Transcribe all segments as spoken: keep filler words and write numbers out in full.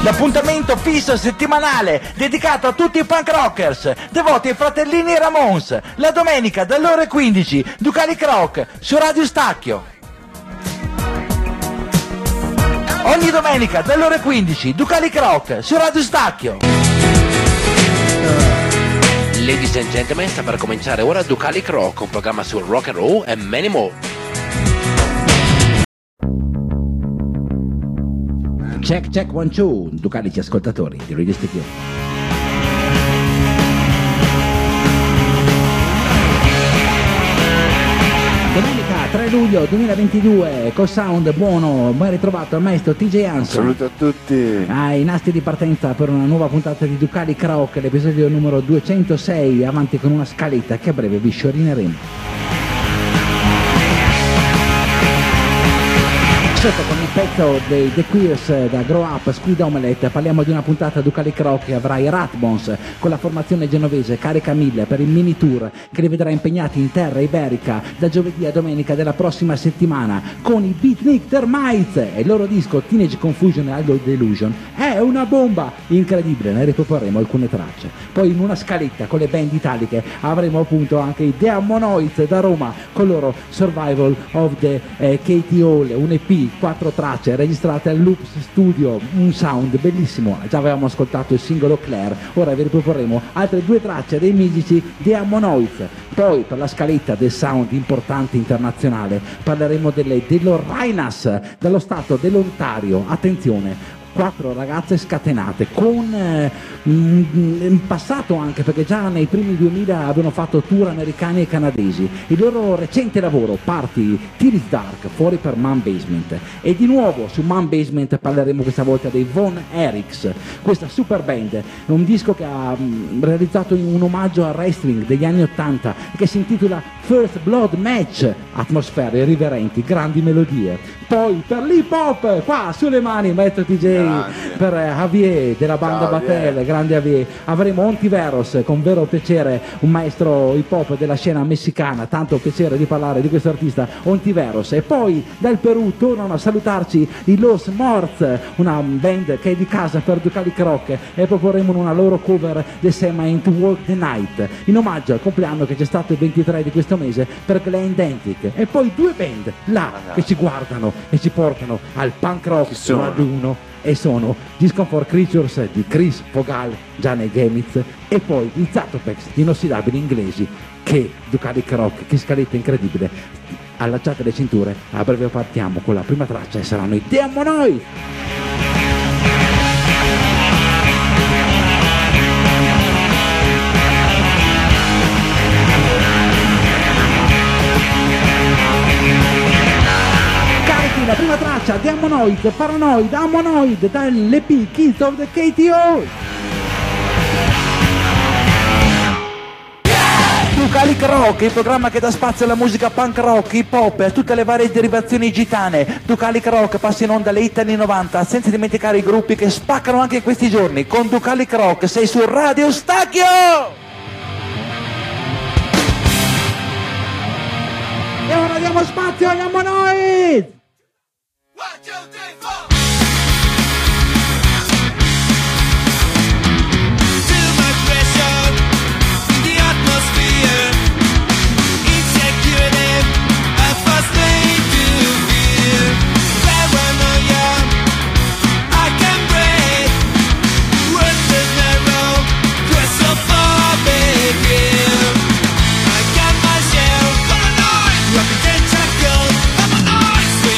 L'appuntamento fisso settimanale dedicato a tutti i punk rockers devoti ai fratellini Ramones, la domenica dalle ore quindici, Ducalic Rock su Radio Stacchio. Ogni domenica dalle ore quindici, Ducalic Rock su Radio Stacchio. Ladies and gentlemen, sta per cominciare ora Ducalic Rock, un programma sul rock and roll e many more. Check, check, one, two, Ducalici ascoltatori di Radio Stacchio. Domenica tre luglio duemilaventidue, col sound buono, ben ritrovato al maestro T J Hanson. Saluto a tutti. Ai nastri di partenza per una nuova puntata di Ducalic Rock, l'episodio numero duecentosei, avanti con una scaletta che a breve vi sciorineremo. Con il pezzo dei The Queers da Grow Up, Squid Omelette, parliamo di una puntata Ducalic Rock che avrà i Ratbones con la formazione genovese Carica mille per il mini tour che li vedrà impegnati in terra iberica da giovedì a domenica della prossima settimana con i Beatnik Termites e il loro disco Teenage Confusion e Idol Delusion è una bomba incredibile, ne riproporremo alcune tracce. Poi in una scaletta con le band italiche avremo appunto anche i Demonoids da Roma con loro Survival of the eh, Katie Hall, un E P, quattro tracce registrate al Loops Studio, un sound bellissimo. Già avevamo ascoltato il singolo Claire, ora vi riproporremo altre due tracce dei mitici Demonoids. Poi per la scaletta del sound importante internazionale parleremo delle Delorainas dallo stato dell'Ontario. Attenzione, quattro ragazze scatenate con eh, in passato anche, perché già nei primi duemila avevano fatto tour americani e canadesi. Il loro recente lavoro, Party Till It's Dark, fuori per Man Basement, e di nuovo su Man Basement parleremo questa volta dei Von Erichs, questa super band, un disco che ha mh, realizzato in un omaggio al wrestling degli anni ottanta che si intitola First Blood Match, atmosfere riverenti, grandi melodie. Poi per l'hip hop, qua sulle mani maestro T J. Grazie. Per Javier della banda Battelle, grande Javier, avremo Ontiveros, con vero piacere un maestro hip hop della scena messicana, tanto piacere di parlare di questo artista Ontiveros. E poi dal Perù tornano a salutarci i Los Morts, una band che è di casa per Ducalic Rock, e proporremo una loro cover The Same Ain't Walk the Night in omaggio al compleanno che c'è stato il ventitré di questo mese per Glenn Danzig. E poi due band là che ci guardano e ci portano al punk rock su Radio uno, e sono Discomfort Creatures di Chris Fogal, Gianni Gemitz, e poi i Zatopex, gli inossidabili inglesi. Che Ducalic Rock, che scaletta incredibile. Allacciate le cinture, a breve partiamo con la prima traccia e saranno i Demonoid. La prima traccia, Demonoid, Paranoid, Ammonoid, dall'E P Kids of the K T O. Ducalic Rock, il programma che dà spazio alla musica punk rock, hip hop e a tutte le varie derivazioni gitane. Ducalic Rock passa in onda alle hit anni novanta, senza dimenticare i gruppi che spaccano anche in questi giorni. Con Ducalic Rock sei su Radio Stacchio! E ora diamo spazio agli Ammonoid! One, two, three, four. Too much pressure in the atmosphere. Insecurity, a first thing to feel. Paranoia, I can breathe. Words is narrow, quest so far begin. I got myself paranoid, rocking tentacles, I'm an ice.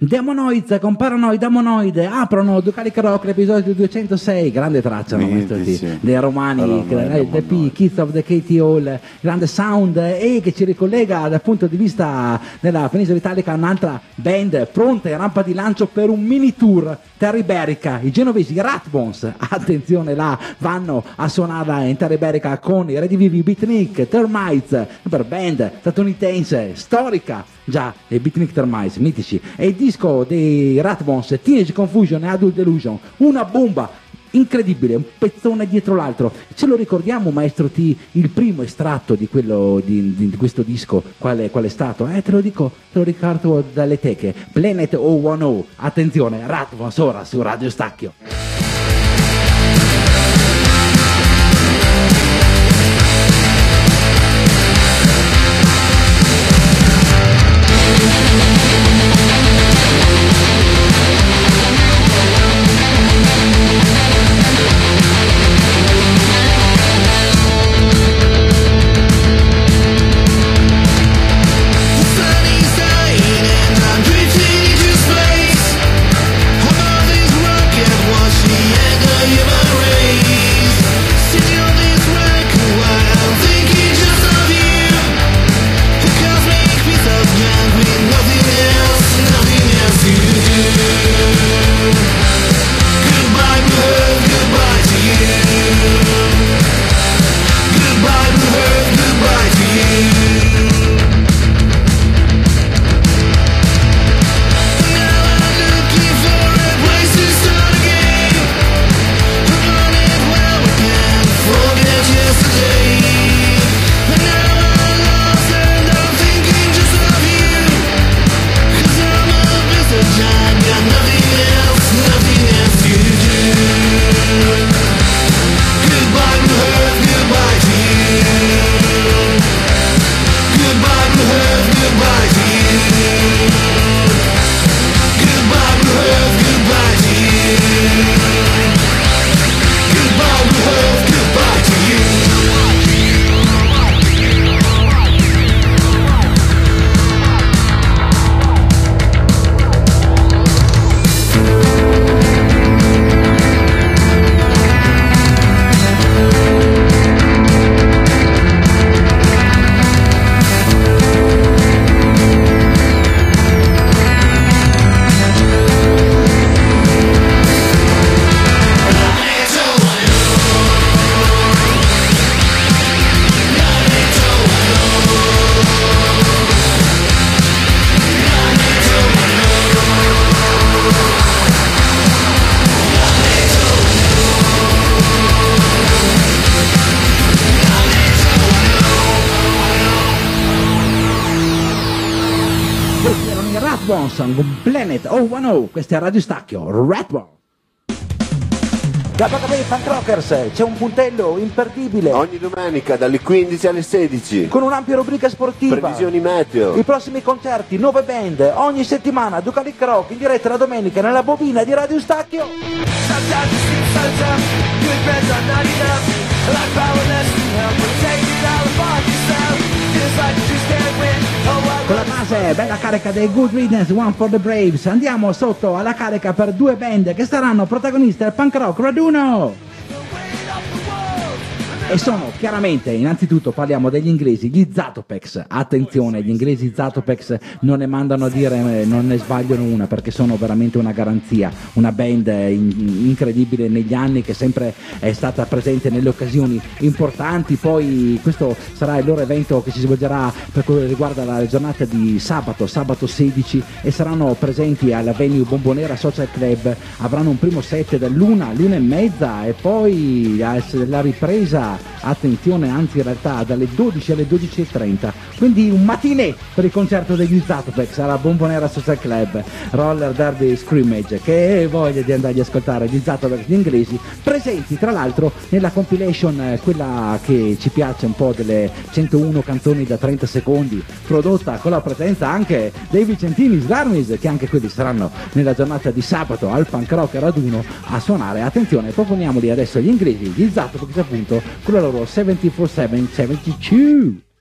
Demonoids con Paranoid Amonoide aprono Ducalic Rock l'episodio duecentosei, grande traccia no, maestro T, dei romani, L P, Kids of the Katie Hall, grande sound e che ci ricollega dal punto di vista della penisola italica a un'altra band pronta in rampa di lancio per un mini tour terra iberica, i genovesi Ratbones, attenzione là, vanno a suonarla in terra iberica con i redivivi Beatnik, Termites, per band statunitense, storica, già, i Beatnik Termites, mitici, e il disco dei Ratbones, Teenage Confusion e Adult Delusion, una bomba incredibile, un pezzone dietro l'altro. Ce lo ricordiamo, maestro T, il primo estratto di quello di, di questo disco, qual è, qual è stato? Eh, te lo dico, te lo ricordo dalle teche. Planet zero uno zero, attenzione, Ratbones ora su Radio Stacchio. Con Planet zero uno zero, questa è Radio Stacchio, Ratbone. Da Bacabei Punk Rockers c'è un puntello imperdibile ogni domenica dalle quindici alle sedici con un'ampia rubrica sportiva, previsioni meteo, i prossimi concerti, nuove band, ogni settimana Ducalic Rock in diretta la domenica nella bobina di Radio Stacchio. Con la base bella carica dei Good Riddance, One for the Braves, andiamo sotto alla carica per due band che saranno protagoniste del punk rock raduno. E sono chiaramente, innanzitutto parliamo degli inglesi, gli Zatopex. Attenzione, gli inglesi Zatopex non ne mandano a dire, non ne sbagliano una, perché sono veramente una garanzia, una band in, incredibile negli anni, che sempre è stata presente nelle occasioni importanti. Poi questo sarà il loro evento che si svolgerà per quello che riguarda la giornata di sabato, sabato sedici, e saranno presenti alla venue Bombonera Social Club. Avranno un primo set dall'una all'una e mezza e poi la ripresa, attenzione, anzi in realtà dalle dodici alle dodici e trenta, quindi un matinè per il concerto degli Zatopex alla Bombonera Social Club, Roller Derby Scrimmage. Che voglia di andargli a ascoltare gli Zatopex gli inglesi, presenti tra l'altro nella compilation, quella che ci piace un po', delle centouno canzoni da trenta secondi, prodotta con la presenza anche dei Vicentini Sgarmis, che anche quelli saranno nella giornata di sabato al Punk Rock Raduno a suonare. Attenzione, proponiamoli adesso gli inglesi, gli Zatopex appunto, con la loro settantaquattro sette settantadue.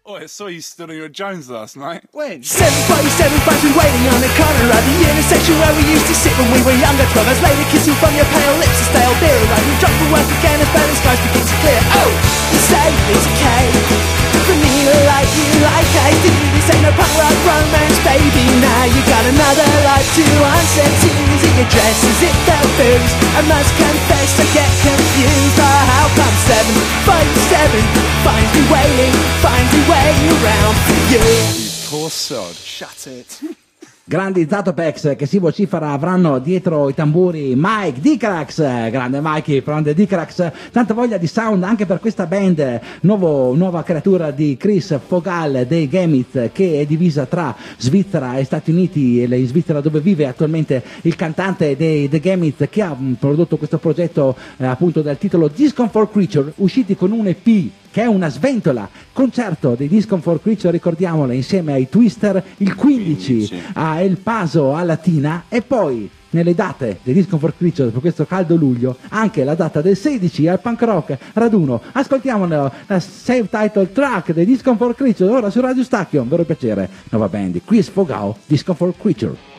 Oh, I saw you stood on your Jones last night. When? seven forty-seven finds me waiting on the corner of the intersection where we used to sit when we were younger. Twelve hours later, kissing from your pale lips, a stale beer. Right, we drop for work again as bad as skies begin to clear. Oh, you say it's okay for me to like you like I do. This ain't no punk rock romance, baby. Now you got another life to answer to. Is it your dress? Is it the booze? I must confess, I get confused. Oh, how come seven forty-seven finds me waiting, finds me waiting around for you? You poor sod. Shut it. Grandi Zatopex che si vocifera avranno dietro i tamburi Mike Dicrax, grande Mikey, grande Dicrax, tanta voglia di sound anche per questa band, nuovo, nuova creatura di Chris Fogal dei Gamith, che è divisa tra Svizzera e Stati Uniti, e in Svizzera dove vive attualmente il cantante dei The Gamith, che ha prodotto questo progetto eh, appunto dal titolo Discomfort Creature, usciti con un E P che è una sventola. Concerto dei Discomfort Creature, ricordiamolo, insieme ai Twister il quindici a El Paso a Latina, e poi nelle date dei Discomfort Creature per questo caldo luglio anche la data del sedici al Punk Rock Raduno. Ascoltiamolo, la save title track dei Discomfort Creature ora su Radio Stacchio, un vero piacere. Nuova band, Chris Fogao, Discomfort Creature.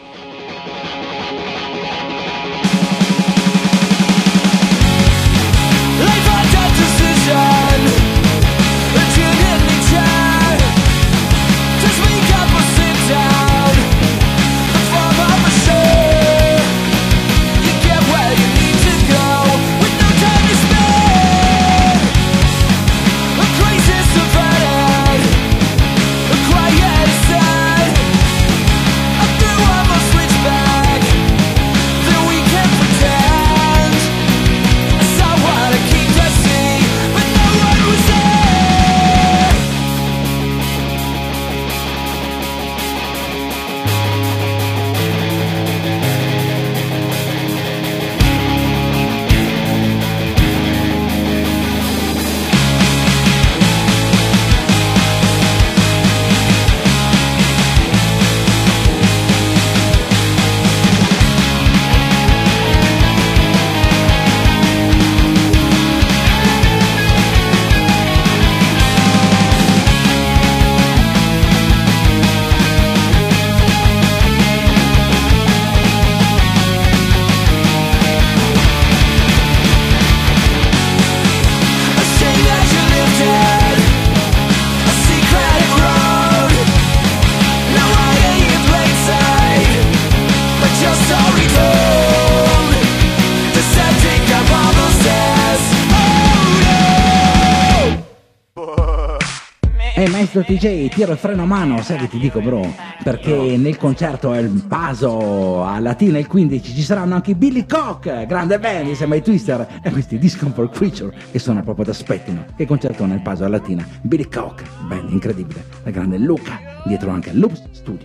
Maestro T J, tiro il freno a mano, sai che ti dico bro, perché nel concerto El Paso a Latina il quindici ci saranno anche i Billy Cock, grande band insieme ai Twister, e questi Discomfort Creature che sono proprio da spettino. Che concerto nel Paso a Latina, Billy Cock, band incredibile, la grande Luca, dietro anche al Loops Studio.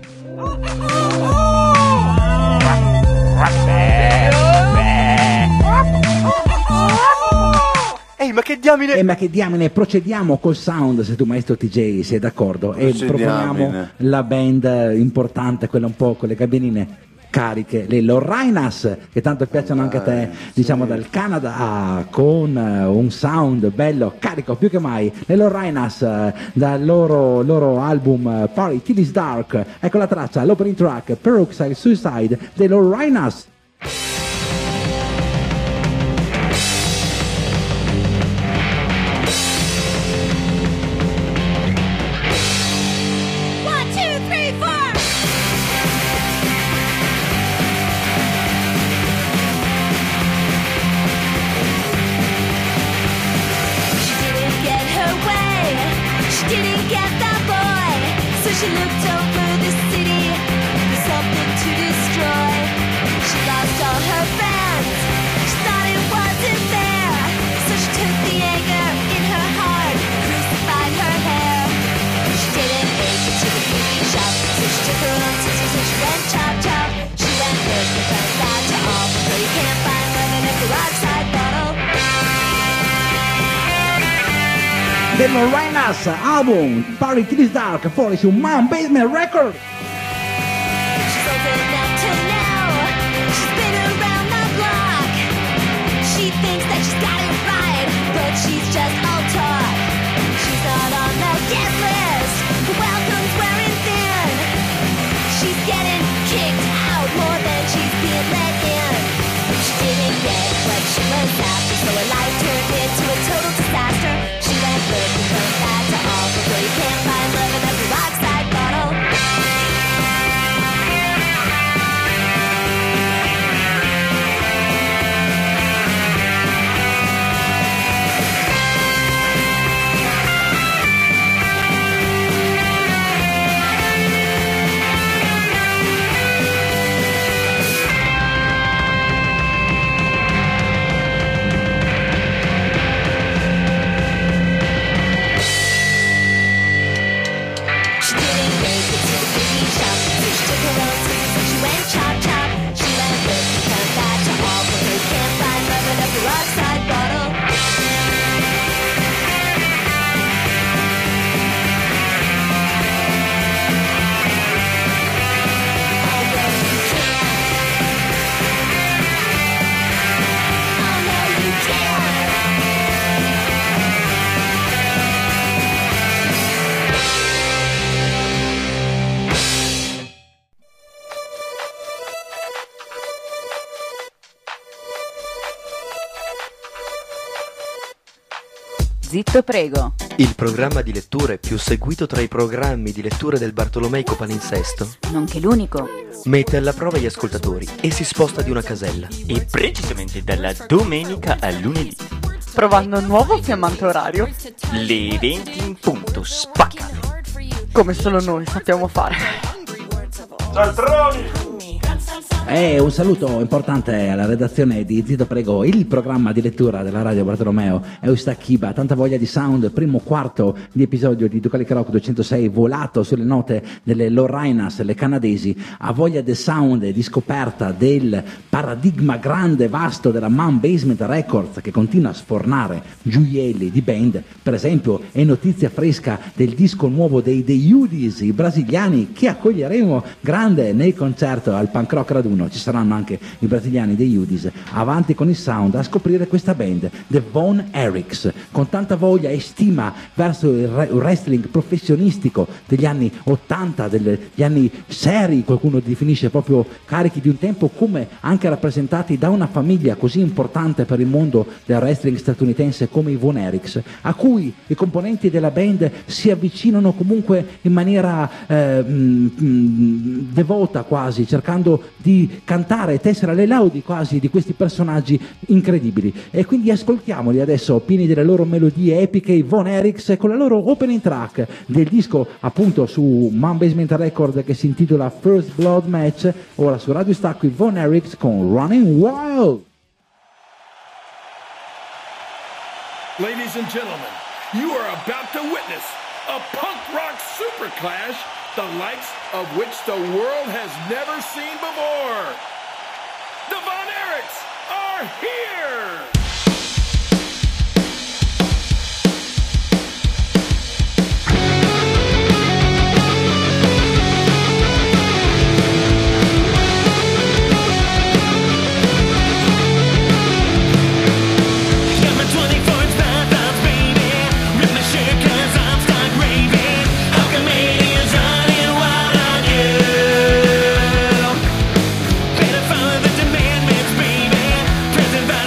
Ehi, ma che diamine! Eh, ma che diamine, procediamo col sound, se tu maestro T J sei d'accordo, e proponiamo la band importante, quella un po' con le cabinine cariche, le Lorrainas, che tanto piacciono anche a te, diciamo dal Canada, con un sound bello, carico più che mai. Le Lorrainas, dal loro, loro album Party Till It's Dark, ecco la traccia, l'opening track, Peroxide Suicide, dei Lorrainas. She looked over the city for something to destroy. She lost all her fans. She thought it wasn't fair. So she took the anger in her heart, crucified her hair. She didn't make it to the beauty shop, so she took her own scissors and she went chop chop. She went looking for that to all, but you can't find love in a garage side bottle. The Lorrainas album Party Till It's Dark, fuori su Man Basement Record. She's old enough to know. She's been around the block. She thinks that she's got it right, but she's just all talk. She's not on the guest list. she was after, so her life turned into a total disaster. She went looking for that to all, but girl, you can't find love in every rockside bottle. Zitto prego. Il programma di letture più seguito tra i programmi di letture del Bartolomeico Palinsesto, Nonché l'unico. mette alla prova gli ascoltatori e si sposta di una casella. E precisamente dalla domenica al lunedì, Provando un nuovo fiammante orario, le venti in punto, spacca. come solo noi sappiamo fare. E un saluto importante alla redazione di Zitto Prego, il programma di lettura della Radio Bartolomeo. Eusta Kiba, tanta voglia di sound, primo quarto di episodio di Ducalic Rock duecentosei, volato sulle note delle Lorrainas, le canadesi, ha voglia del sound e di scoperta del paradigma grande, vasto della Man Basement Records, che continua a sfornare gioielli di band. Per esempio è notizia fresca del disco nuovo dei The Udis, i brasiliani, che accoglieremo grande nel concerto al Punk Rock Raduno. Ci saranno anche i brasiliani dei Udis, avanti con il sound a scoprire questa band, The Von Erichs, con tanta voglia e stima verso il wrestling professionistico degli anni ottanta, degli anni seri, qualcuno definisce proprio carichi di un tempo, come anche rappresentati da una famiglia così importante per il mondo del wrestling statunitense come i Von Erichs, a cui i componenti della band si avvicinano comunque in maniera eh, mh, devota, quasi cercando di cantare e tessere le laudi quasi di questi personaggi incredibili. E quindi ascoltiamoli adesso, pieni delle loro melodie epiche, i Von Erichs, con la loro opening track del disco appunto su Man Basement Record che si intitola First Blood Match. Ora su Radio Stacco i Von Erichs con Running Wild. Ladies and gentlemen, you are about to witness a punk rock super clash, the likes of which the world has never seen before. The Von Erichs are here! Better follow the commandments, baby. Present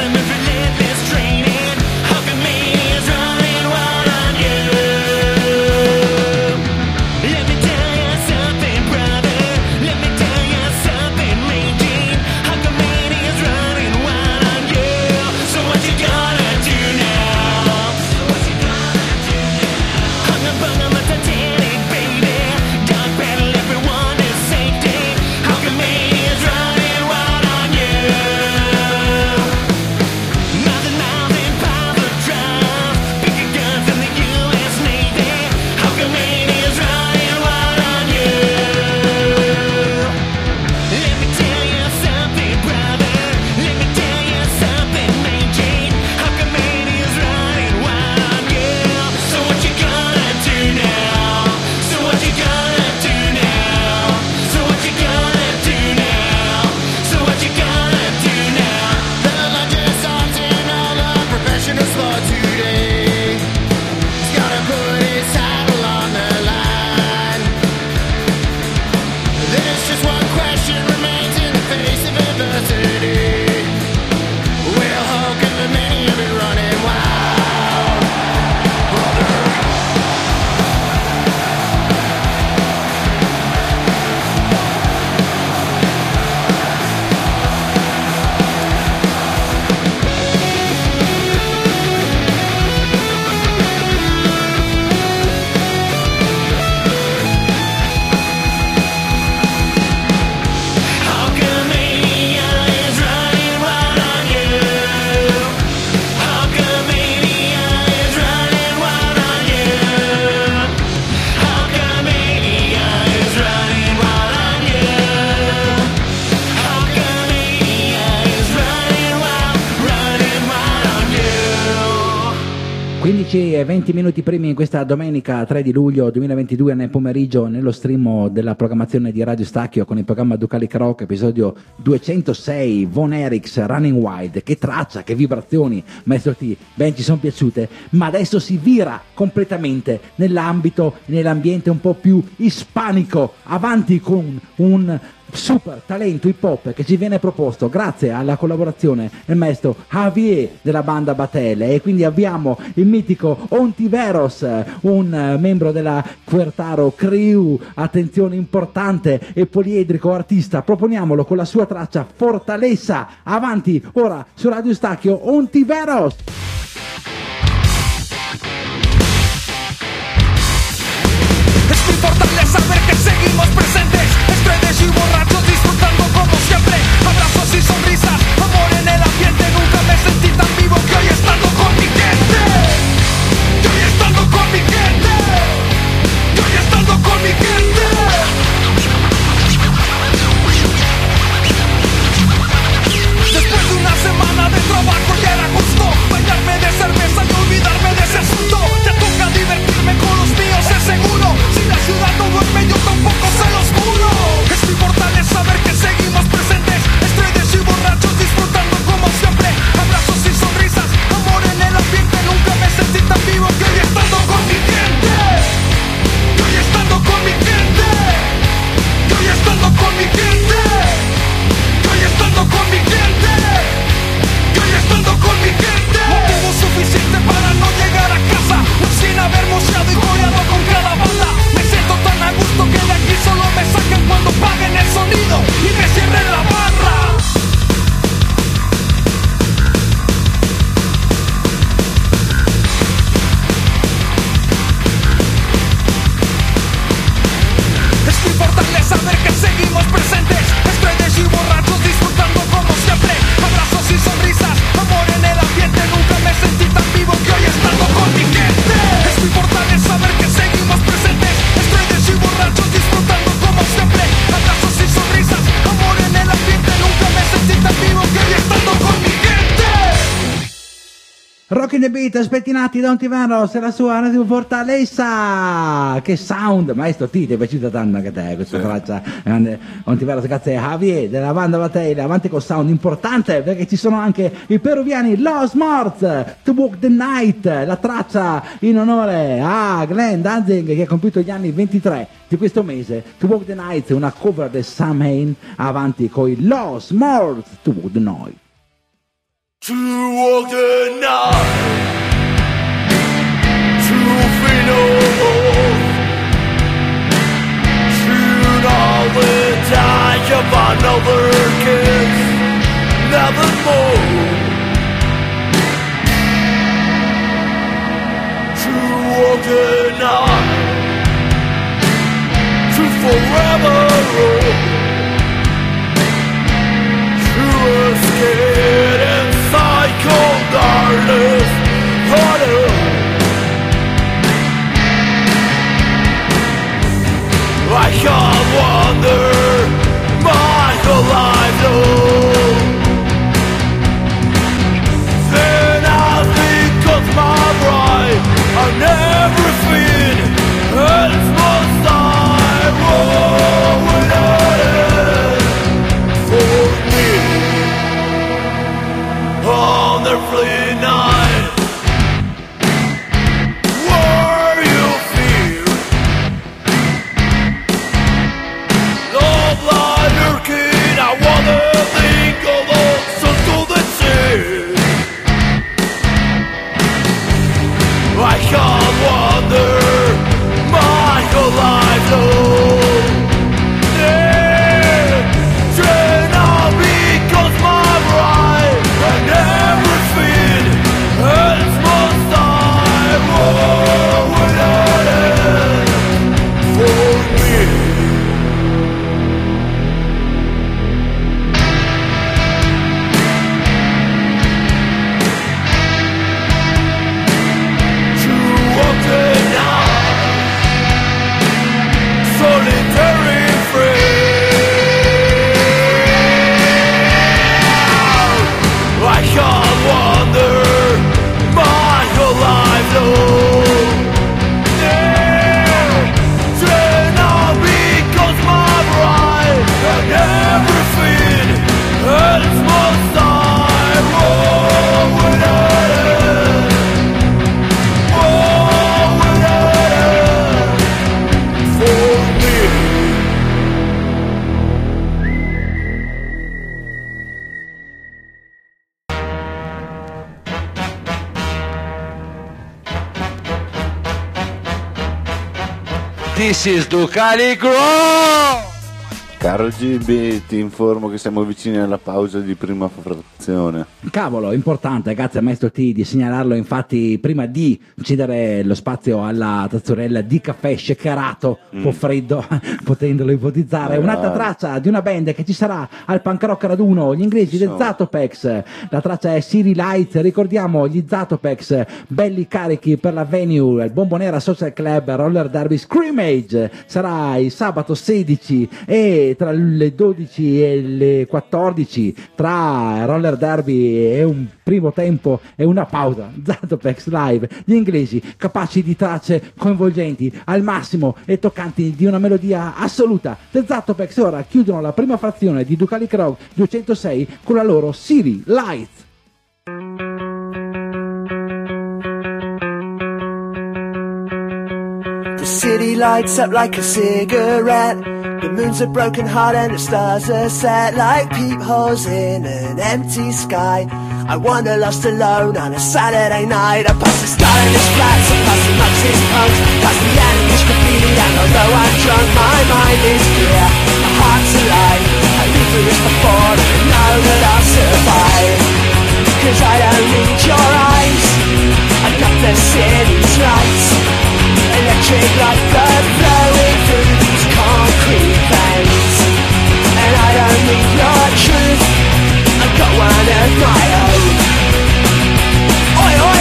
dodici e venti minuti primi in questa domenica tre di luglio duemilaventidue nel pomeriggio, nello stream della programmazione di Radio Stacchio con il programma Ducalic Rock, episodio duecentosei, Von Erichs, Running Wild. Che traccia, che vibrazioni, Maestro T, ben ci sono piaciute, ma adesso si vira completamente nell'ambito, nell'ambiente un po' più ispanico, avanti con un super talento hip hop che ci viene proposto grazie alla collaborazione del maestro Javier della banda Batelle, e quindi abbiamo il mitico Ontiveros, un membro della Quertaro Crew, attenzione, importante e poliedrico artista. Proponiamolo con la sua traccia Fortaleza. Avanti ora su Radio Stacchio, Ontiveros. Es muy fortaleza ver que seguimos presentes, estrellas y borrachos disfrutando como siempre. Abrazos y sonrisas, amor en el ambiente. Nunca me sentí tan vivo que hoy estando con mi gente. Que hoy estando con mi gente. Que hoy estando con mi gente. Después de una semana de trabajo ya era justo bañarme de cerveza y olvidarme de ese asunto. Ya toca divertirme con los míos, es seguro. Si la ciudad no duerme yo tampoco se los juro. Es mi fortaleza ver que seguimos presentes, estrellas y borrachos disfrutando como siempre. Abrazos y sonrisas, amor en el ambiente. Nunca me sentí tan vivo que hoy estando con mi gente. Que hoy estando con mi gente. Que hoy estando con mi gente. Que hoy estando con mi gente. Que hoy estando con mi gente. Motivo suficiente para no llegar a casa sin haber moceado y coreado con cada banda. Me siento tan a gusto que de aquí solo me sacan cuando paguen el sonido y me cierren la barra. Es mi fortaleza ver que seguimos presentes, estrellas y borrachos disfrutando como siempre. Abrazos y sonrisas, amor en el ambiente. Nunca me sentí tan vivo que hoy estando con mi gente. Es mi fortaleza ver que seguimos presentes, estrellas y borrachos disfrutando como siempre. Abrazos y sonrisas, amor en el ambiente. Nunca me sentí tan vivo que hoy estando con mi gente. Rockin' the Beat, spettinati da Ontiveros e la sua Radio Fortaleza. Che sound, maestro T, ti è piaciuta tanto anche a te questa traccia? Grande Ontiveros, grazie a Javier della banda Batelle. Avanti con sound importante perché ci sono anche i peruviani Los Morts, To Walk the Night, la traccia in onore a Glenn Danzig che ha compiuto gli anni ventitré di questo mese. To Walk the Night, una cover del Sam Hain. Avanti con i Los Morts, To Walk the Night. To walk the night, to feel love, shoot all the time of another kiss, never more. To walk the night, to forever roll, to escape and cold darkness, harder. I can't wander my whole life long. Then I think of my bride, I'll never feel as much I want without it for me. On every night, where you feel love like lurking, I wanna think of all so to the sea. I can't wander my whole life long. Yeah, train on because my bride I never feel This is Ducali Crow! Caro G B, ti informo che siamo vicini alla pausa di prima frazione. Cavolo, importante, grazie a Maestro T di segnalarlo. Infatti, prima di cedere lo spazio alla tazzurella di caffè shakerato, un po' freddo, potendolo ipotizzare, Eh, un'altra vai. traccia di una band che ci sarà al Punk Rock Raduno, gli inglesi del So. Zatopex. La traccia è City Lights, ricordiamo gli Zatopex, belli carichi per la venue, il Bombonera Social Club Roller Derby Scrimmage. Sarà il sabato sedici e tra le dodici e le quattordici, tra Roller Derby e un primo tempo e una pausa. Zatopex live, gli inglesi capaci di tracce coinvolgenti al massimo e toccanti di una melodia assoluta. The Zatopex ora chiudono la prima frazione di Ducali Crow duecentosei con la loro City Lights. The city lights up like a cigarette. The moon's a broken heart and the stars are set like peepholes in an empty sky. I wander lost alone on a Saturday night. I pass the stylish flats, I pass the Maxis punks, past the enemy's graffiti, and although I'm drunk, my mind is clear, my heart's alive. I live for this before, and I know that I'll survive. Cause I don't need your eyes, I've got the city's lights. Electric like blood flowing through these concrete veins. And I don't need your truth, I've got one of my own. Oi, oi!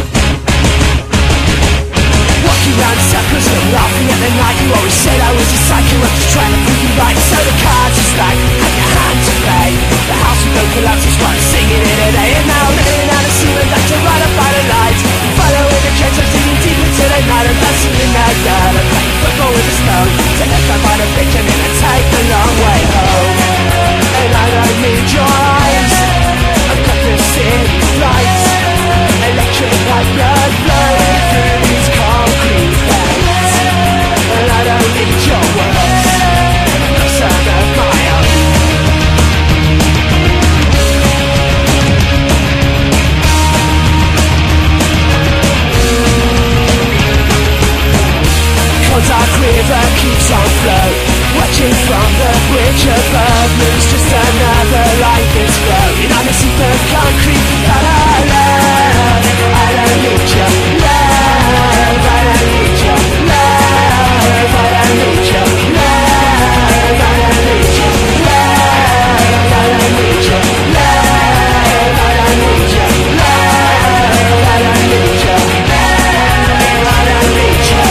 Walking round circles and laughing at the night. You always said I was a psycho, I'm just trying to prove you right. So the cards are stacked, have your hand to play. The house will go collapse, that's why I'm singing it today. And now I'm living out of ceiling, like to ride up by the lights. Following the trends, I'm digging deep into the night. I'm dancing in the dirt, I'm playing football with a stone. To left I find a bitch and then I take the long way home. And I don't need your eyes, I've got the city's lights. Electric like blood flowing through these concrete veins. And I don't need your words, I've got some of my own. Dark river keeps on flow, watching from the bridge above. Moon's just another light that's floating on the seat of concrete. La la la, I don't need your love, I don't need your love, I don't need your love, I don't need your love, I don't need your love, I don't need your love, I don't need your love, I don't need your.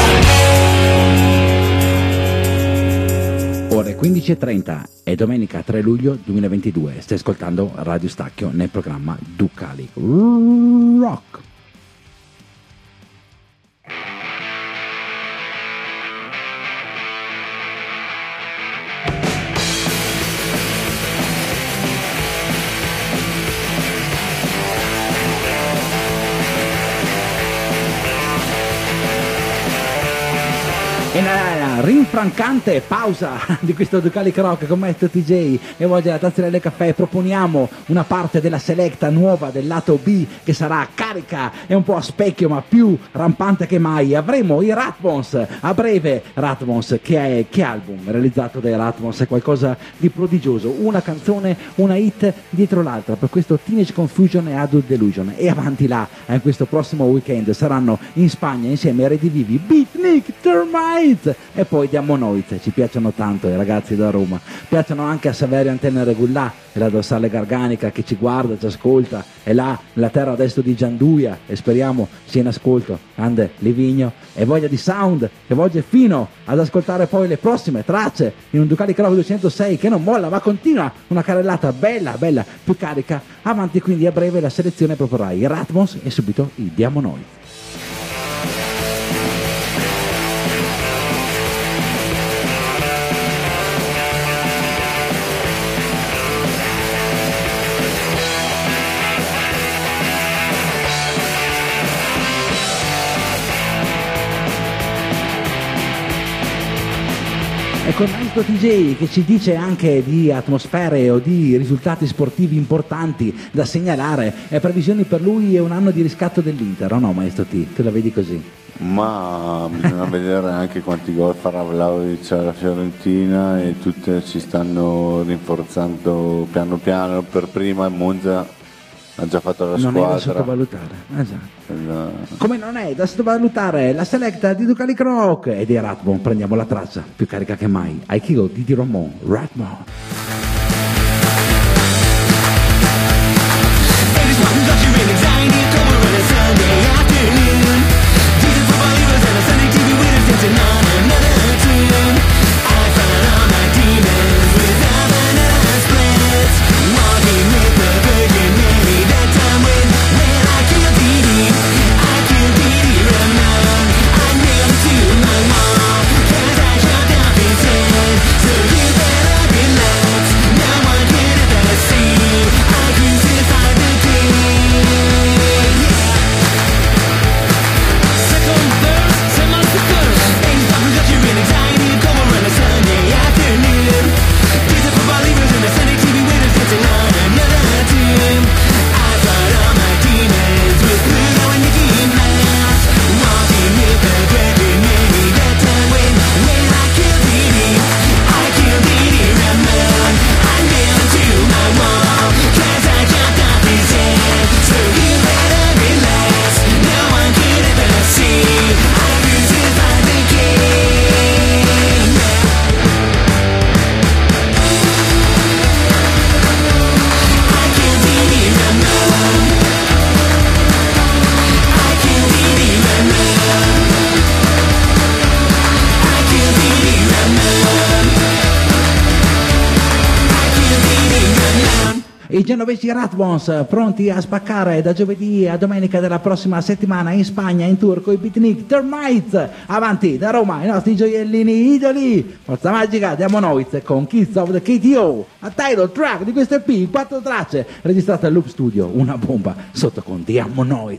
Ore quindici e trenta, è domenica tre luglio duemilaventidue. Stai ascoltando Radio Stacchio nel programma Ducali Rock. E nella rinfrancante pausa di questo Ducali Rock con Maestro T J e Voce la tazzerella del caffè proponiamo una parte della selecta nuova del lato B che sarà carica e un po' a specchio ma più rampante che mai. Avremo i Ratmos a breve. Ratmos, che, è, che album realizzato dai Ratmos, è qualcosa di prodigioso, una canzone, una hit dietro l'altra per questo Teenage Confusion e Adult Delusion. E avanti là, in questo prossimo weekend saranno in Spagna insieme a Redivivi, Beatnik, Termites e poi Diamonoids. Ci piacciono tanto i ragazzi da Roma, piacciono anche a Saverio Antenne Regulà e la dorsale garganica che ci guarda, ci ascolta, è là nella terra adesso di Gianduia e speriamo sia in ascolto. Ande Livigno e voglia di sound che volge fino ad ascoltare poi le prossime tracce in un Ducali Crow duecentosei che non molla ma continua una carrellata bella bella più carica. Avanti quindi, a breve la selezione proporrà i Ratmos e subito i Diamonoids. Con Maestro T J che ci dice anche di atmosfere o di risultati sportivi importanti da segnalare e previsioni per lui è un anno di riscatto dell'Inter, o no Maestro T? Tu la vedi così? Ma bisogna vedere anche quanti gol farà Vlahovic alla Fiorentina e tutte si stanno rinforzando piano piano. Per prima Monza ha già fatto la non squadra. è da sottovalutare. Ah, già. La... Come non è da sottovalutare la selecta di Ducali Croc e di Ratbon. Prendiamo la traccia più carica che mai. Aikido di Di Romon, Ratbon. I genovesi Ratbons pronti a spaccare da giovedì a domenica della prossima settimana in Spagna in tour con i Beatnik Termites. Avanti da Roma i nostri gioiellini idoli. Forza Magica diamo Noiz con Kids of the K T O, a title track di questo E P in quattro tracce registrata al Loop Studio, una bomba sotto con Diamo Noiz.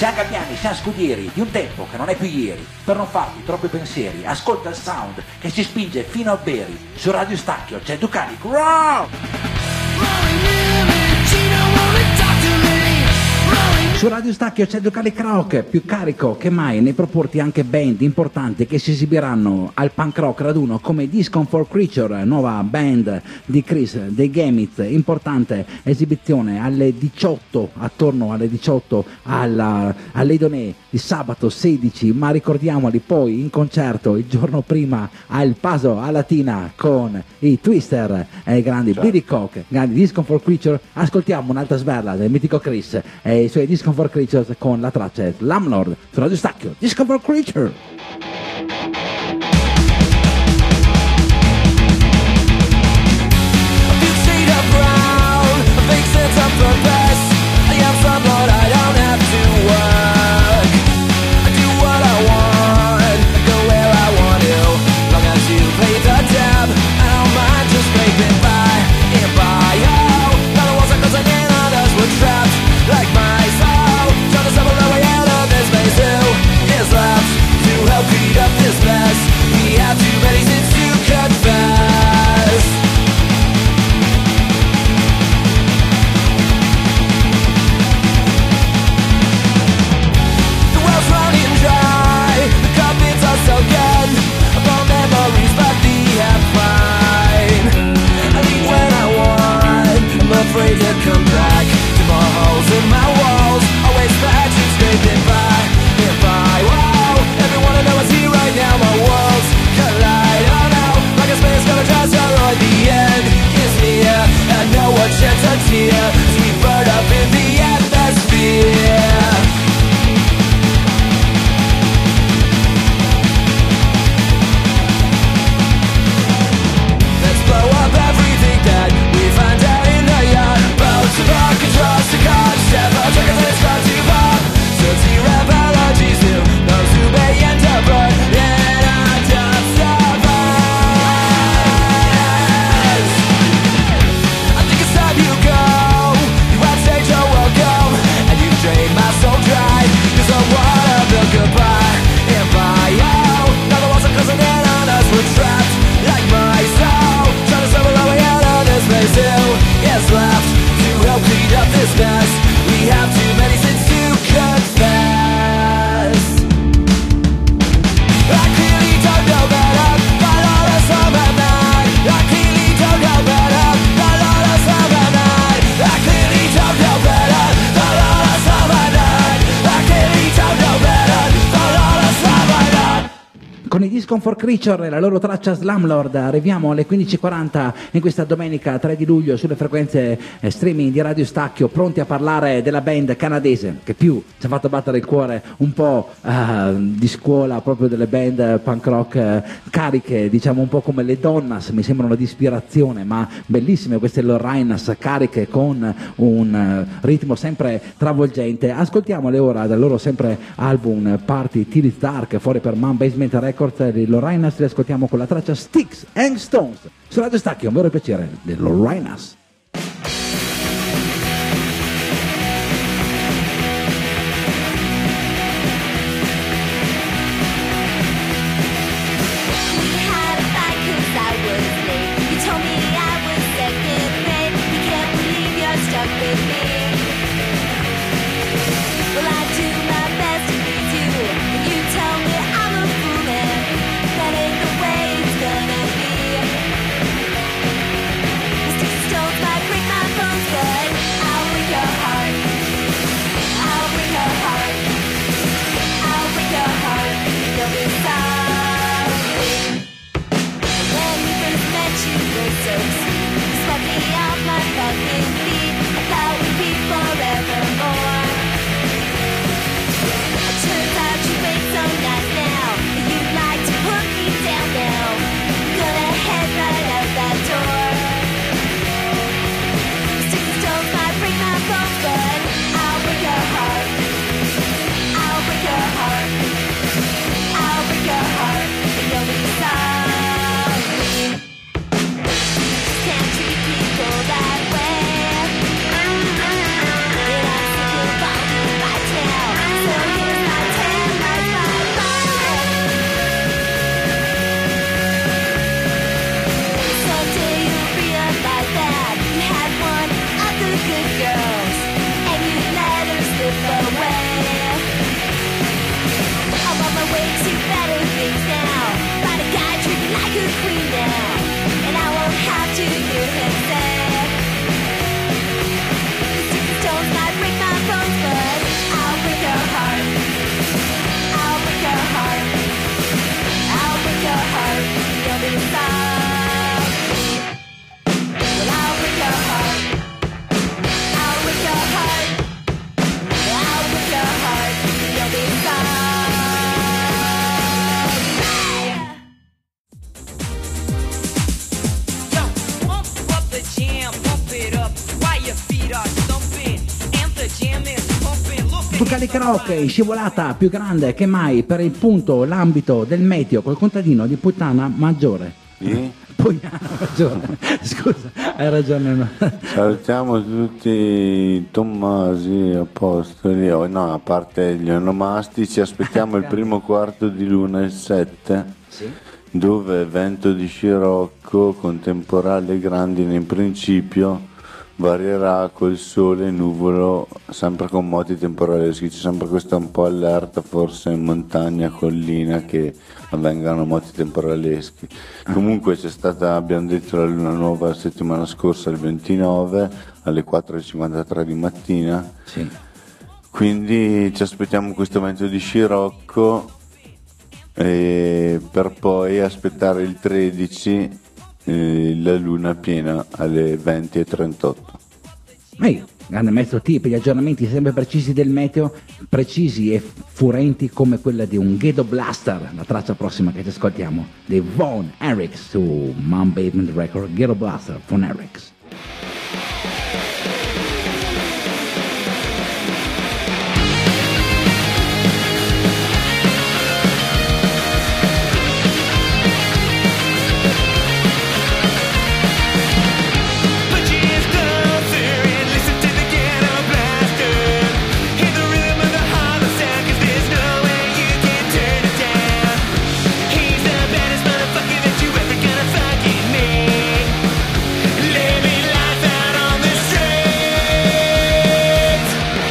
Siamo Gabbiani, siamo scudieri di un tempo che non è più ieri. Per non farti troppi pensieri, ascolta il sound che si spinge fino a Beri. Su Radio Stacchio c'è Ducali Rock! Su Radio Stacchio c'è Ducali Rock, più carico che mai nei proporti anche band importanti che si esibiranno al punk rock raduno come Discomfort Creature, nuova band di Chris dei Gamits, importante esibizione alle diciotto, attorno alle diciotto alla, all'Eidonè di sabato sedici, ma ricordiamoli poi in concerto il giorno prima al Paso a Latina con i Twister e i grandi Certo. Billy Cock, grandi Discomfort Creature. Ascoltiamo un'altra sberla del mitico Chris e i suoi Discomfort Creatures con la traccia Slumlord su Radio Stacchio. Discomfort Creature. Con i Discomfort Creature e la loro traccia Slumlord arriviamo alle quindici e quaranta in questa domenica tre di luglio sulle frequenze eh, streaming di Radio Stacchio, pronti a parlare della band canadese che più ci ha fatto battere il cuore, un po' eh, di scuola proprio delle band punk rock eh, cariche, diciamo un po' come le Donnas, mi sembrano di ispirazione, ma bellissime queste Lorrainas, cariche con un eh, ritmo sempre travolgente. Ascoltiamole ora dal loro sempre album Party Till It's Dark, fuori per Man Basement Records. Di Lorrainas li ascoltiamo con la traccia Sticks and Stones su Radio Stacchio, un vero piacere di Lorrainas. Swept me off my fucking feet. I thought we'd be good girls, and you let her slip away. I'm on my way to better things now. Find a guy treating like a queen now, and I won't have to hear him say, the sticky stones might break my bones, but I'll break her heart. I'll break her heart. I'll break her heart. You'll be fine. Well, I'll break her heart. I'll break her heart. I'll break her heart. You'll be fine. Yo, pump up the jam, pump it up while your feet are thumping, and the jam is pumping. Look at Ducalic Rock in scivolata più grande che mai per il punto, l'ambito del meteo col contadino di Puttana Maggiore. Sì? Puttana Maggiore, scusa, hai ragione. No. Salutiamo tutti i Tommasi, Apostoli, oh, no, a parte gli onomastici, aspettiamo il primo quarto di luna, il sette, Sì. dove vento di scirocco con temporale e grandine in principio varierà col sole e nuvolo, sempre con moti temporaleschi. C'è sempre questa un po' allerta, forse in montagna, collina, che avvengano moti temporaleschi. Comunque c'è stata, abbiamo detto, la luna nuova la settimana scorsa, il ventinove alle quattro e cinquantatré di mattina. Sì. Quindi ci aspettiamo questo vento di scirocco e per poi aspettare il tredici, eh, la luna piena alle venti e trentotto. Ehi, grande maestro T, per gli aggiornamenti sempre precisi del meteo, precisi e furenti come quella di un Ghetto Blaster, la traccia prossima che ci ascoltiamo, dei Von Eriks su Mount Basement Record, Ghetto Blaster, Von Eriks. Put your hands closer and listen to the ghetto blaster. Hear the rhythm of the hollow sound, 'cause there's no way you can turn it down. He's the baddest motherfucker that you ever gonna fucking meet. Living life out on the streets.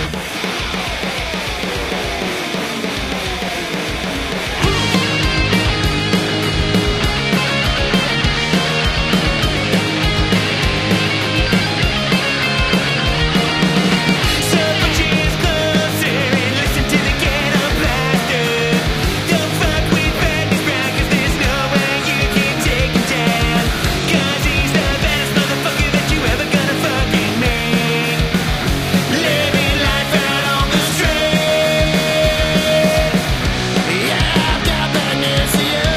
So put your hands closer and listen to the ghetto blaster. Don't fuck with Marcus Brown, 'cause there's no way you can take him down. 'Cause he's the baddest motherfucker that you ever gonna fucking meet. Living life out on the street. Yeah, I've got bad news for you.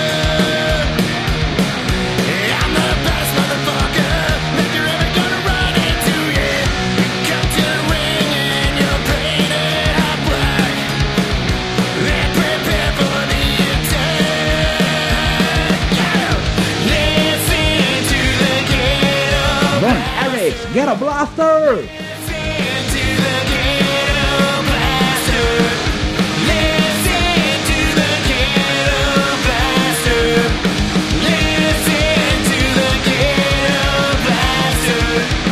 I'm the best motherfucker that you're ever gonna run into, yeah. You come to the ring and you're painted hot black. Then prepare for the attack. Yeah. Listen to the ghetto. Von Eriks, Ghetto Blaster! Listen to the ghetto blaster. Listen to the ghetto blaster. Listen to the ghetto blaster.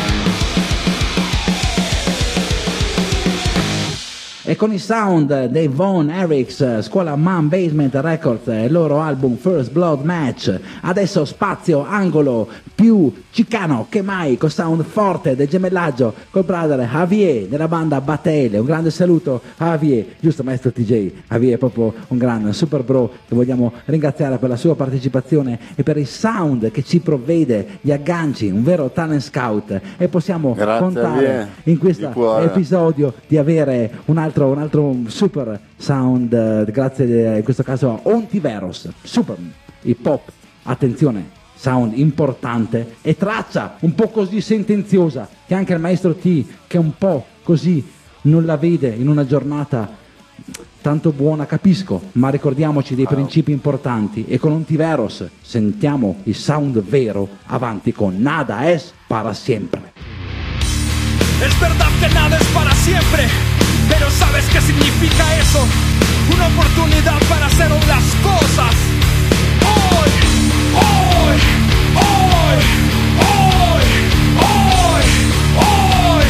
E con i sound dei Von Eriks, scuola Man Basement Records, e il loro album First Blood Match, adesso spazio, angolo più cicano che mai, con sound forte del gemellaggio col brother Javier della banda Batele. Un grande saluto a Javier, giusto maestro T J? Javier è proprio un grande super bro che vogliamo ringraziare per la sua partecipazione e per il sound che ci provvede, gli agganci, un vero talent scout, e possiamo Grazie, contare Javier, in questo di cuore. episodio di avere un altro, un altro super sound, eh, grazie eh, in questo caso a Ontiveros, super hip hop, attenzione, sound importante e traccia un po' così sentenziosa che anche il maestro T, che un po' così non la vede in una giornata tanto buona, capisco, ma ricordiamoci dei principi importanti e con Ontiveros sentiamo il sound vero, avanti con Nada es para siempre. Es verdad que nada es para siempre, pero ¿sabes qué significa eso? Una oportunidad para hacer las cosas. Hoy, hoy, hoy, hoy, hoy, hoy,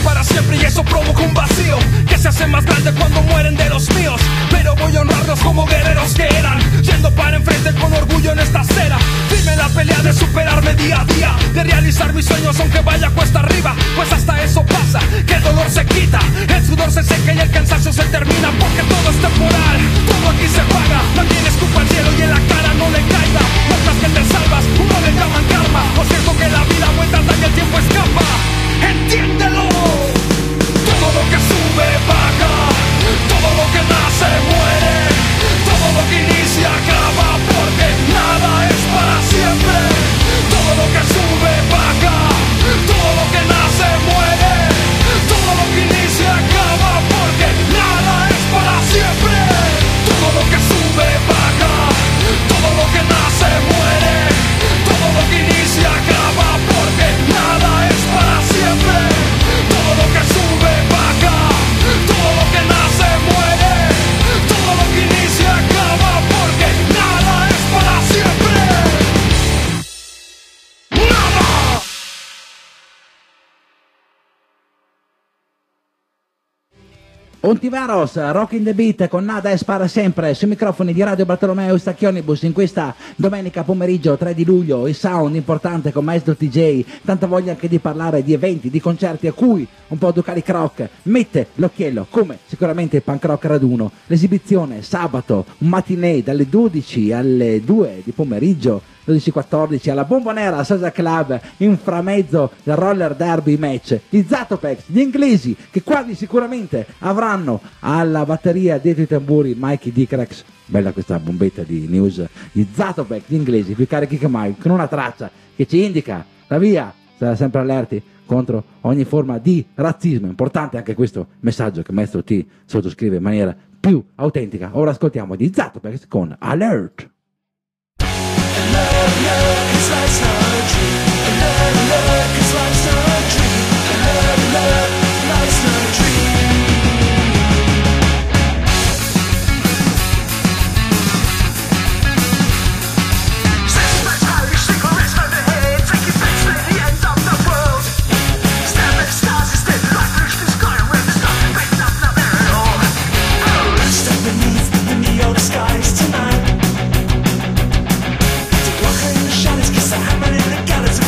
para siempre y eso provoca un vacío que se hace más grande cuando mueren de los míos. Pero voy a honrarlos como guerreros que eran, yendo para enfrente con orgullo en esta acera. Firme en la pelea de superarme día a día, de realizar mis sueños aunque vaya cuesta arriba. Pues hasta eso pasa, que el dolor se quita, el sudor se seca y el cansancio se termina. Porque todo es temporal, todo aquí se paga. También escupa al cielo y en la cara no le caiga. Otras que te salvas, uno le llaman karma. Por cierto que la vida vuelta anda y el tiempo escapa. ¡Entiéndelo! Todo lo que sube baja, todo lo que nace muere, todo lo que inicia acaba, porque nada es para siempre. Todo lo que sube baja, todo lo que nace muere, todo lo que inicia acaba, porque nada es para siempre. Todo lo que sube baja, todo lo que nace muere, todo lo que inicia acaba, porque nada es para siempre. Todo lo que sube baja, todo lo que nace muere, todo lo que inicia acaba, porque nada es para siempre. ¡Nada! Ontiveros, Rock in the Beat con Nada e Spara Sempre sui microfoni di Radio Bartolomeo Stacchionibus in questa domenica pomeriggio tre di luglio. Il sound importante con Maestro T J, tanta voglia anche di parlare di eventi, di concerti a cui un po' Ducali Croc mette l'occhiello, come sicuramente il Punk Rock Raduno, l'esibizione sabato, un matinee dalle dodici alle due di pomeriggio, dodici quattordici alla Bombonera Social Club, in framezzo del roller derby match, gli Zatopex, gli inglesi che quasi sicuramente avranno alla batteria dietro i tamburi Mikey Dicrex. Bella questa bombetta di news. Gli Zatopex, gli inglesi più carichi che mai, con una traccia che ci indica la via, sarà sempre allerti contro ogni forma di razzismo. Importante anche questo messaggio che Maestro T sottoscrive in maniera più autentica. Ora ascoltiamo gli Zatopex con Alert. Alert, alert, 'cause life's not a dream. Alert, alert, 'cause life's not a dream. Alert, alert, life's not a dream. Systematic cigarettes by the head, taking bets to the end of the world. Staring at stars instead, life reached the sky where there's nothing but nothing, nothing at all. Oh, step beneath the neon skies tonight. Walking in the shadows, kiss the hammer in the gallows.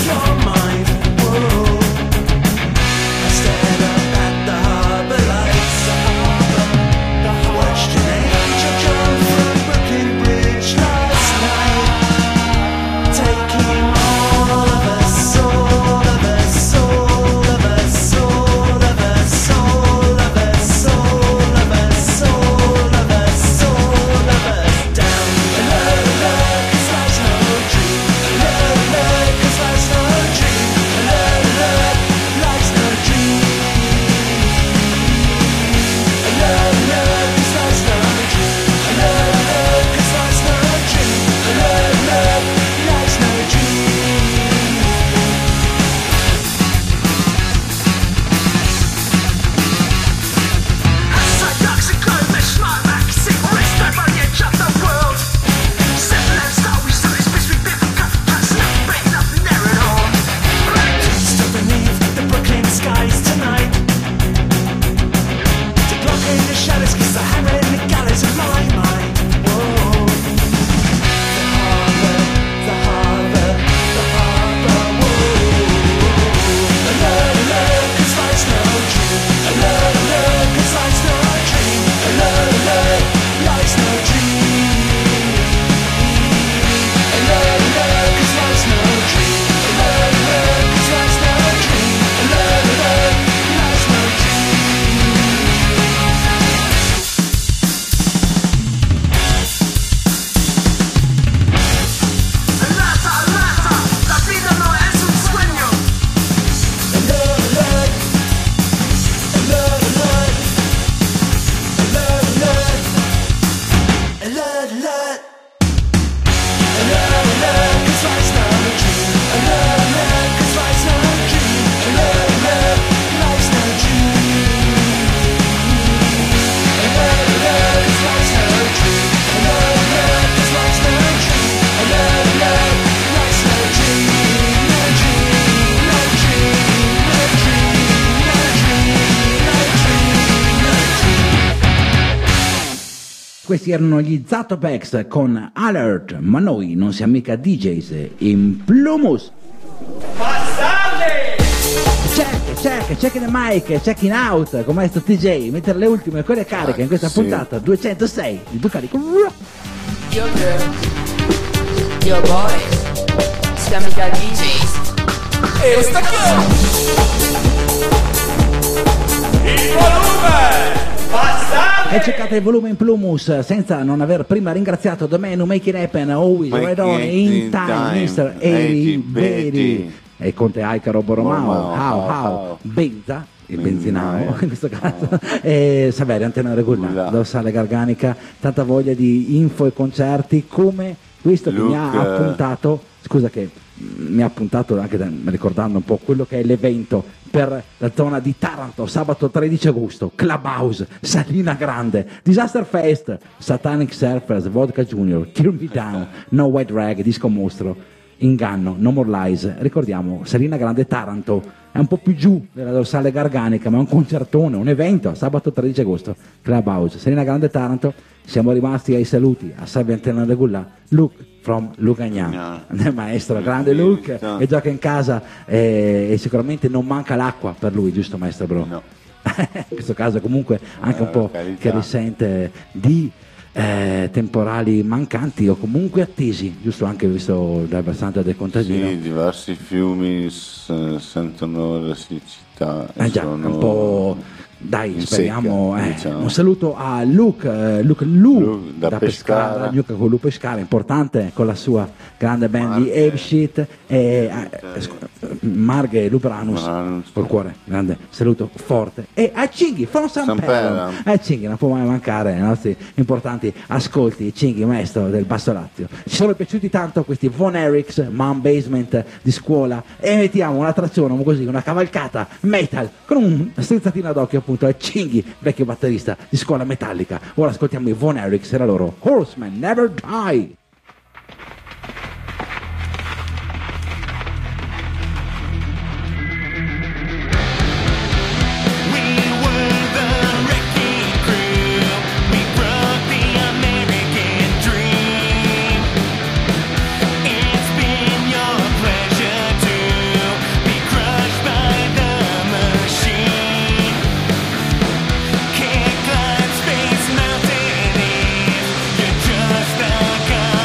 Questi erano gli Zatopex con Alert, ma noi non siamo mica D Js in Plumus. Check, check, check in the mic, check in out, come sto T J, mettere le ultime quelle cariche in questa Sì. puntata duecentosei di Ducati. Yo girls, yo boys, siamo mica D Js. E stacchiamo! Il volume! E cercate il volume in Plumus senza non aver prima ringraziato The Man Who Make It Happen, Always Make Right On, it In in Time, time, mister eighty Eri Betty. Beri e Conte Aicaro Boromao, Boromao, How how, How, how. Benza, il Benzinaio. benzinao in questo caso, e Saverio, Antena Regolare, Là. dorsale Garganica, tanta voglia di info e concerti come questo che mi ha Luke, eh. appuntato, scusa che mi ha appuntato anche da- ricordando un po' quello che è l'evento per la zona di Taranto, sabato tredici agosto, Clubhouse, Salina Grande, Disaster Fest, Satanic Surfers, Vodka Junior, Kill Me Down, No White Rag, Disco Mostro, Inganno, No More Lies. Ricordiamo, Salina Grande Taranto, è un po' più giù della dorsale Garganica, ma è un concertone, un evento, sabato tredici agosto, Clubhouse, Salina Grande Taranto. Siamo rimasti ai saluti, a Salve Antena Regula, Luke from Lugagnan, maestro, grande Luke, e gioca in casa e, e sicuramente non manca l'acqua per lui, giusto maestro Bro? No. In questo caso comunque anche un Eh, po' carità. che risente di eh, temporali mancanti o comunque attesi, giusto anche visto dal versante del contadino. Sì, diversi fiumi s- sentono la siccità. e Eh già, sono un po'. Dai, in speriamo. secca, eh. diciamo. Un saluto a Luke, eh, Luke Lu Lu, da da, Pescara. Pescara, Luke con Lu Pescara, importante con la sua grande band di Marghe. Ape Shit e eh, scu- Marghe Lupranus Lupranus. col cuore, grande saluto forte. E a Cinghi, from San San Pedro. Pedro. A Cinghi non può mai mancare ai nostri importanti ascolti. Cinghi, maestro del Basso Lazio. Ci sono piaciuti tanto questi Von Erichs, Man Basement di scuola, e mettiamo una trazione così, una cavalcata metal con un strizzatina d'occhio appunto a Cinghi, vecchio batterista di scuola metallica. Ora ascoltiamo i Von Erichs e la loro Horseman Never Die. Can't climb Space Mountain, you're just a guy.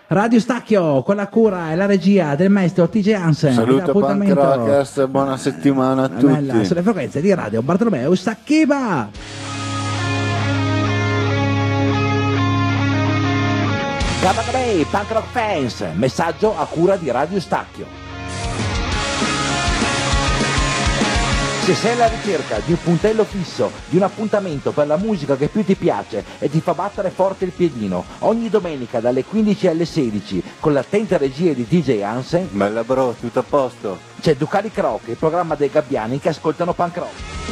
Radio Stacchio, con la cura e la regia del maestro T J Hansen. Saluto Punk Rockers, buona settimana a tutti. Nella, sulle frequenze di Radio Bartolomeo Stacchiva. Gabagabay, Punk Rock Fans, messaggio a cura di Radio Stacchio. Se sei alla ricerca di un puntello fisso, di un appuntamento per la musica che più ti piace e ti fa battere forte il piedino, ogni domenica dalle quindici alle sedici, con l'attenta regia di D J Hansen. Bella bro, tutto a posto. C'è Ducali Croc, il programma dei gabbiani che ascoltano punk rock.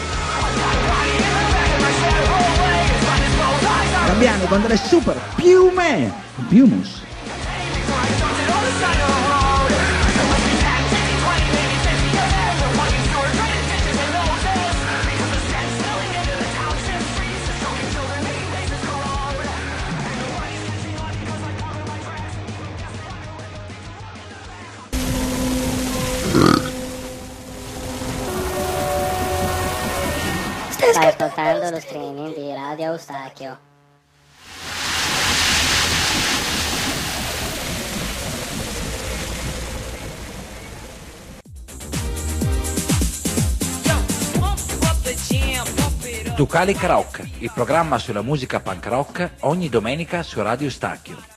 Gabbiani con delle super piume, piumus. Stai ascoltando lo streaming di Radio Eustachio. Ducali Croc, il programma sulla musica punk rock ogni domenica su Radio Stacchio.